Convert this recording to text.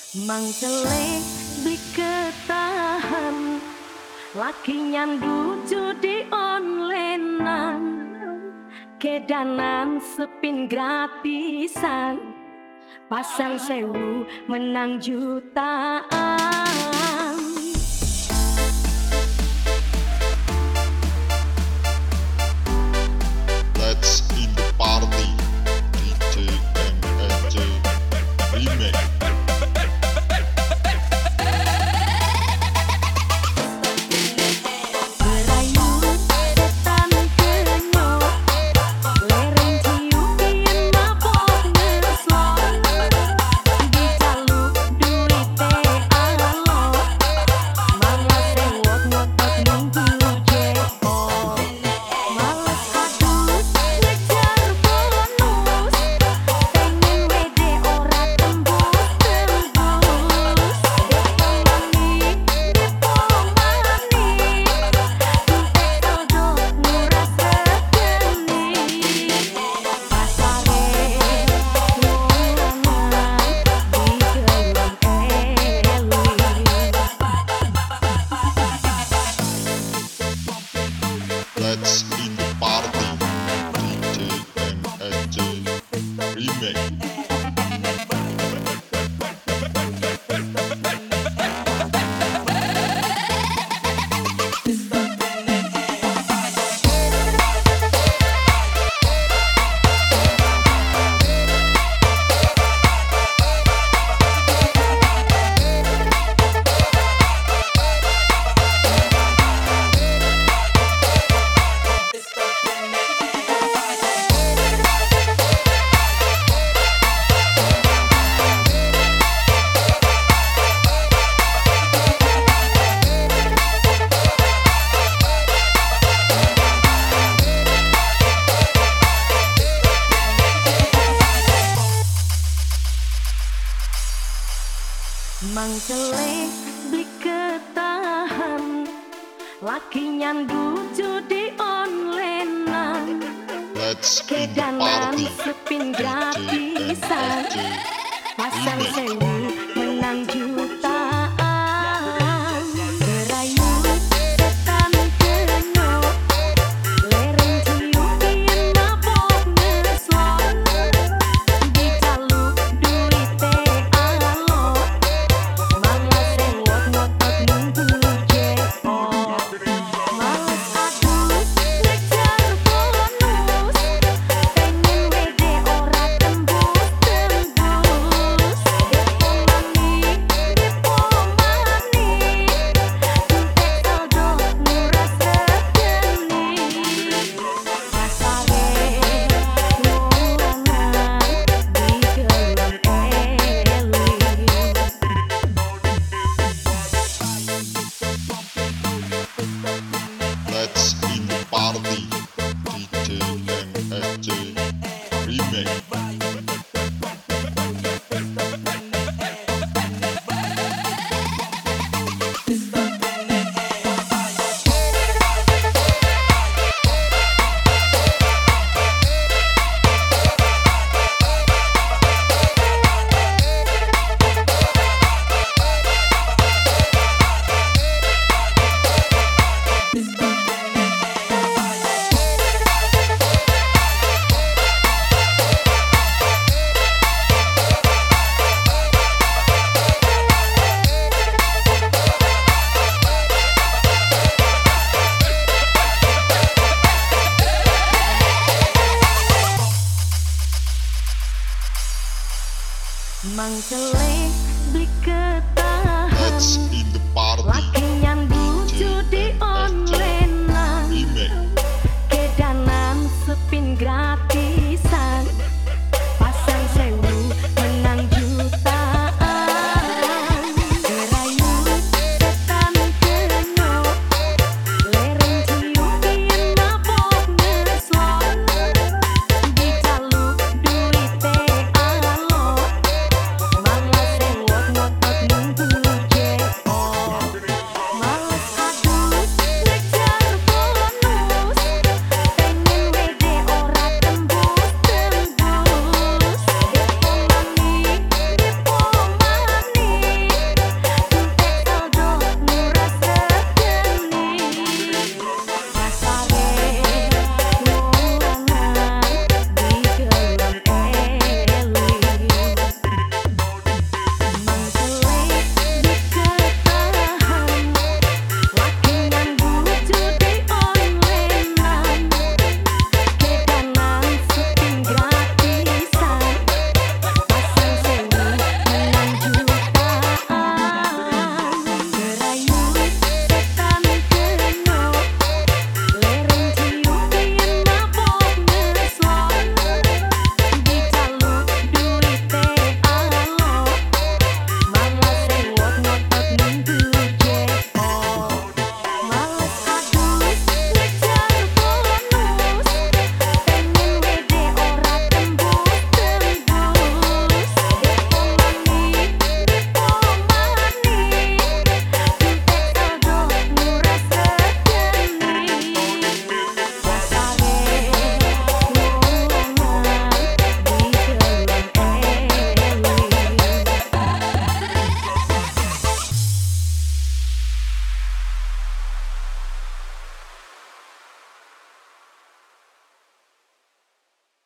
Mangkelek diketahan laki nyandu judi onlinean kedanan sepin gratisan pasang sewu menang jutaan. Let's in the party, DJ MNJ Remake. Let's in the party, DJ MNJ Remake. Mangkelek diketahan laki nyandu judi onlinean Let's in the kedanan party, sepin DJ gratisan MNJ pasang Remake. sewu menang jutaan. Berayu setan keno lereng cium yen mabok ngeslon dicaluk duite alok malas sewot ngotot nunggu jekpot males adus ngejar bonus pengen wede ora tembus-tembus depo manik tuntek saldo nguras regeni pasare luangan digelem Let's in the party, DJ MNJ Remake. Mangkelek diketahan Let's in the party, laki